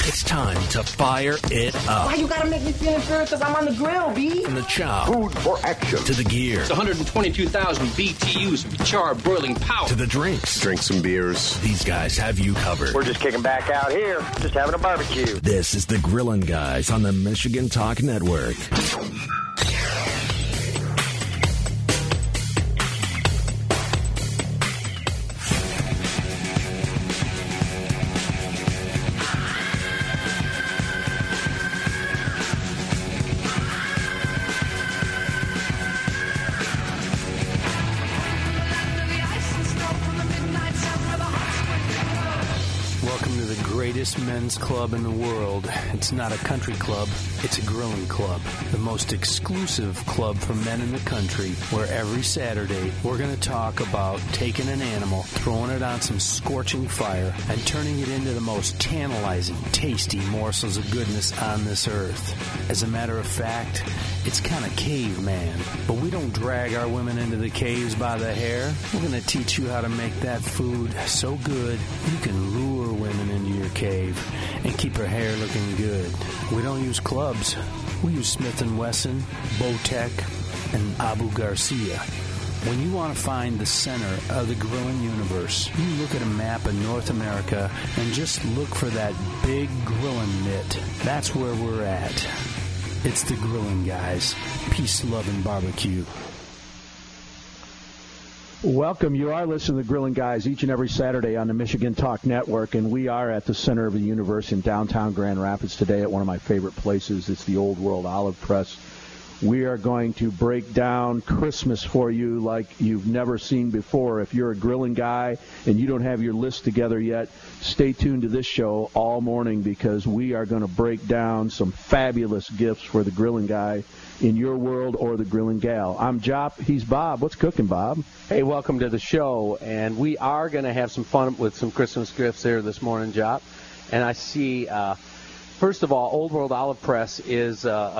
It's time to fire it up. Why you gotta make me feel inferior because I'm on the grill, B? From the chow. Food for action. To the gear. It's 122,000 BTUs of charred boiling power. To the drinks. Drink some beers. These guys have you covered. We're just kicking back out here, just having a barbecue. This is the Grillin' Guys on the Michigan Talk Network. Men's club in the world. It's not a country club, it's a grilling club. The most exclusive club for men in the country, where every Saturday we're going to talk about taking an animal, throwing it on some scorching fire, and turning it into the most tantalizing, tasty morsels of goodness on this earth. As a matter of fact, it's kind of caveman. But we don't drag our women into the caves by the hair. We're going to teach you how to make that food so good you can lure women into your cave and keep her hair looking good. We don't use clubs. We use Smith & Wesson, Bowtech, and Abu Garcia. When you want to find the center of the grilling universe, you look at a map of North America and just look for that big grilling mitt. That's where we're at. It's the Grilling Guys. Peace, love, and barbecue. Welcome. You are listening to the Grilling Guys each and every Saturday on the Michigan Talk Network, and we are at the center of the universe in downtown Grand Rapids today at one of my favorite places. It's the Old World Olive Press. We are going to break down Christmas for you like you've never seen before. If you're a grilling guy and you don't have your list together yet, stay tuned to this show all morning because we are going to break down some fabulous gifts for the grilling guy in your world or the grilling gal. I'm Jop. He's Bob. What's cooking, Bob? Hey, welcome to the show. And we are going to have some fun with some Christmas gifts here this morning, Jop. And I see... First of all, Old World Olive Press is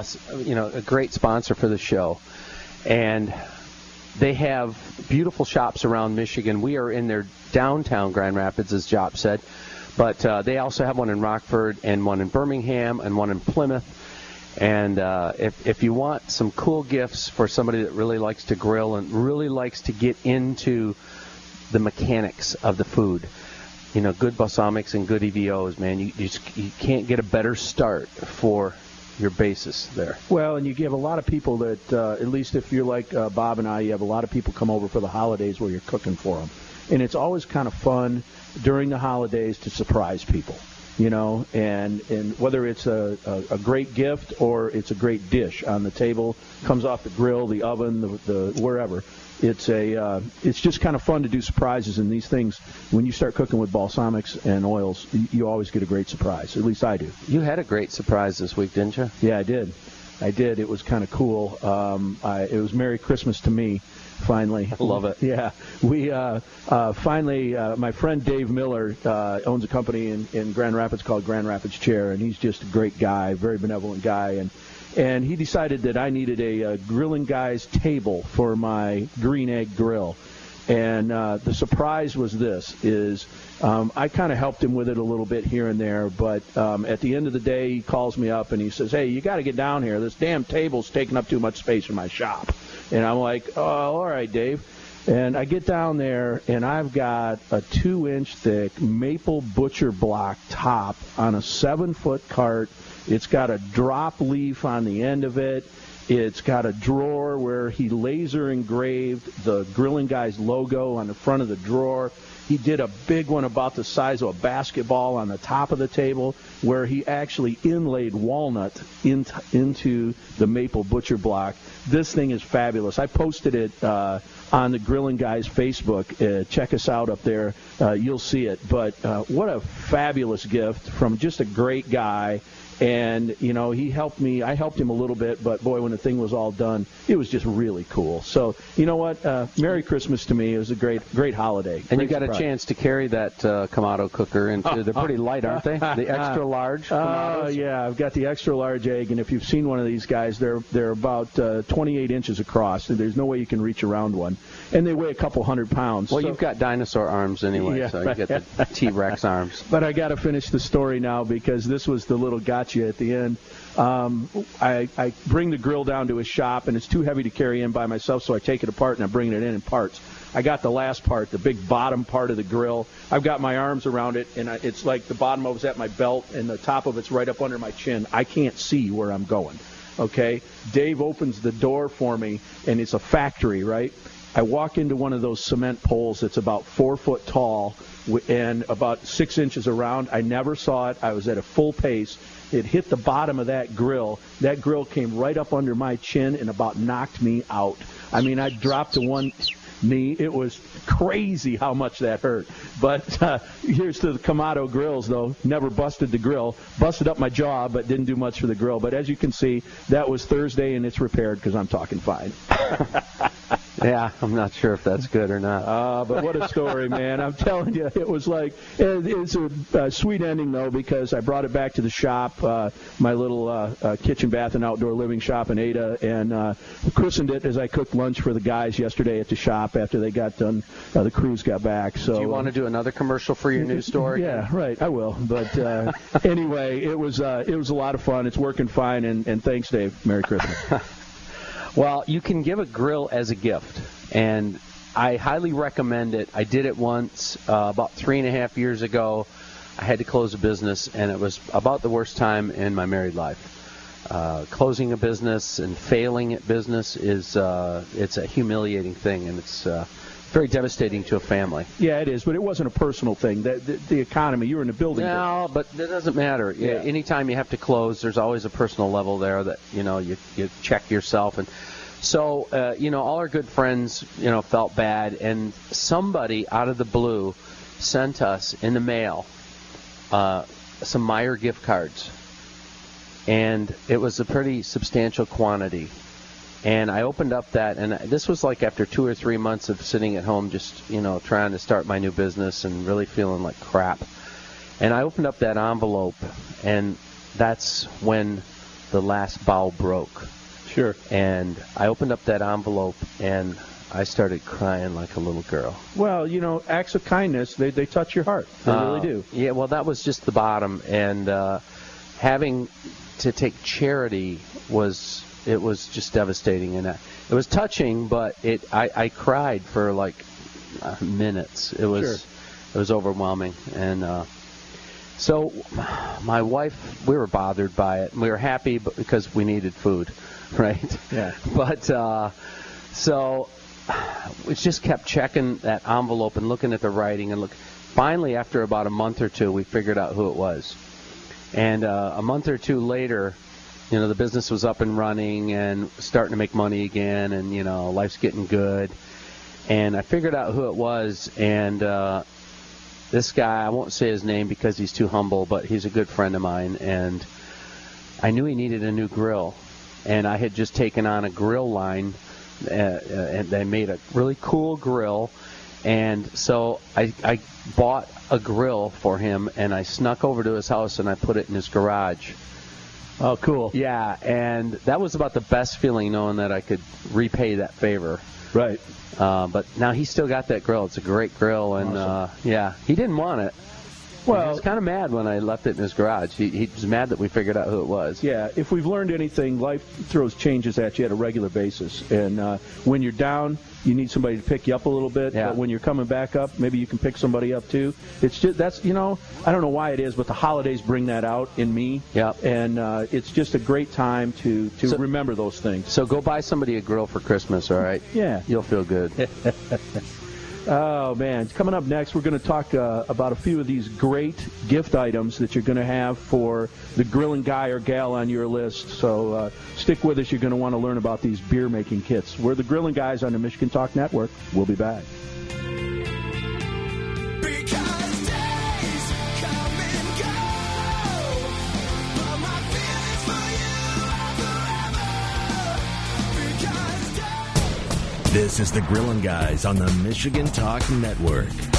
a great sponsor for the show, and they have beautiful shops around Michigan. We are in their downtown Grand Rapids, as Jop said, but they also have one in Rockford and one in Birmingham and one in Plymouth. And if you want some cool gifts for somebody that really likes to grill and really likes to get into the mechanics of the food, you know, good balsamics and good EVOs, man. You can't get a better start for your basis there. Well, and you give a lot of people that, at least if you're like Bob and I, you have a lot of people come over for the holidays where you're cooking for them. And it's always kind of fun during the holidays to surprise people, you know, and whether it's a great gift or it's a great dish on the table, comes off the grill, the oven, the wherever. It's just kind of fun to do surprises, and these things, when you start cooking with balsamics and oils, you always get a great surprise. At least I do. You had a great surprise this week, didn't you? Yeah, I did. It was kind of cool. It was Merry Christmas to me, finally. I love it. Yeah. We finally, my friend Dave Miller owns a company in Grand Rapids called Grand Rapids Chair, and he's just a great guy, very benevolent guy, and he decided that I needed a Grilling Guys table for my green egg grill. And the surprise was I kind of helped him with it a little bit here and there, but at the end of the day, he calls me up and he says, hey, you got to get down here. This damn table's taking up too much space in my shop. And I'm like, oh, all right, Dave. And I get down there, and I've got a 2-inch thick maple butcher block top on a 7-foot cart. It's got a drop leaf on the end of it. It's got a drawer where he laser engraved the Grilling Guys logo on the front of the drawer. He did a big one about the size of a basketball on the top of the table where he actually inlaid walnut into the maple butcher block. This thing is fabulous. I posted it on the Grilling Guys Facebook. Check us out up there. You'll see it. But what a fabulous gift from just a great guy. And, you know, he helped me. I helped him a little bit, but, boy, when the thing was all done, it was just really cool. So, you know what? Merry Christmas to me. It was a great holiday. And you got a chance to carry that Kamado cooker into. They're pretty light, aren't they? The extra large Kamados? Yeah, I've got the extra large egg, and if you've seen one of these guys, they're about 28 inches across. There's no way you can reach around one. them. And they weigh a couple 100 pounds. Well, so, you've got dinosaur arms anyway, so you get the T-Rex arms. But I got to finish the story now because this was the little gotcha at the end. I bring the grill down to a shop, and it's too heavy to carry in by myself, so I take it apart, and I'm bringing it in parts. I got the last part, the big bottom part of the grill. I've got my arms around it, and it's like the bottom of it's at my belt, and the top of it's right up under my chin. I can't see where I'm going, okay? Dave opens the door for me, and it's a factory, right? I walk into one of those cement poles that's about 4 foot tall and about 6 inches around. I never saw it. I was at a full pace. It hit the bottom of that grill. That grill came right up under my chin and about knocked me out. I mean, I dropped to one knee. It was crazy how much that hurt. But here's to the Kamado grills, though. Never busted the grill. Busted up my jaw, but didn't do much for the grill. But as you can see, that was Thursday, and it's repaired because I'm talking fine. Yeah, I'm not sure if that's good or not. But what a story, man. I'm telling you, it was like, it's a sweet ending, though, because I brought it back to the shop, my little kitchen, bath, and outdoor living shop in Ada, and christened it as I cooked lunch for the guys yesterday at the shop after they got done, the crews got back. So, do you want to do another commercial for your new store? Yeah, right, I will. But anyway, it was a lot of fun. It's working fine, and thanks, Dave. Merry Christmas. Well, you can give a grill as a gift, and I highly recommend it. I did it once about 3.5 years ago. I had to close a business, and it was about the worst time in my married life. Closing a business and failing at business is it's a humiliating thing, and it's very devastating to a family. Yeah, it is, but it wasn't a personal thing. The economy, you were in the building. No, but that doesn't matter. Yeah. Anytime you have to close, there's always a personal level there that, you check yourself. And so, all our good friends, felt bad, and somebody out of the blue sent us in the mail some Meijer gift cards. And it was a pretty substantial quantity. And I opened up that, and this was like after 2 or 3 months of sitting at home just, trying to start my new business and really feeling like crap. And I opened up that envelope, and that's when the last bow broke. Sure. And I opened up that envelope, and I started crying like a little girl. Well, acts of kindness, they touch your heart. They really do. Yeah, well, that was just the bottom. And having to take charity was just devastating. And it was touching, but I cried for like minutes. It was overwhelming. And so my wife, we were bothered by it. And we were happy because we needed food, right? Yeah. But so we just kept checking that envelope and looking at the writing. And finally, after about a month or two, we figured out who it was. And a month or two later, the business was up and running and starting to make money again, and, life's getting good. And I figured out who it was, and this guy, I won't say his name because he's too humble, but he's a good friend of mine, and I knew he needed a new grill. And I had just taken on a grill line, and they made a really cool grill. And so I bought a grill for him, and I snuck over to his house, and I put it in his garage. Oh, cool. Yeah, and that was about the best feeling, knowing that I could repay that favor. Right. But now he's still got that grill. It's a great grill, and awesome. He didn't want it. Well, he was kind of mad when I left it in his garage. He was mad that we figured out who it was. Yeah, if we've learned anything, life throws changes at you at a regular basis. And when you're down, you need somebody to pick you up a little bit. Yeah. But when you're coming back up, maybe you can pick somebody up too. It's just I don't know why it is, but the holidays bring that out in me. Yeah. And it's just a great time to remember those things. So go buy somebody a grill for Christmas, all right? Yeah. You'll feel good. Oh, man. Coming up next, we're going to talk about a few of these great gift items that you're going to have for the grilling guy or gal on your list. So stick with us. You're going to want to learn about these beer-making kits. We're the Grilling Guys on the Michigan Talk Network. We'll be back. This is the Grilling Guys on the Michigan Talk Network.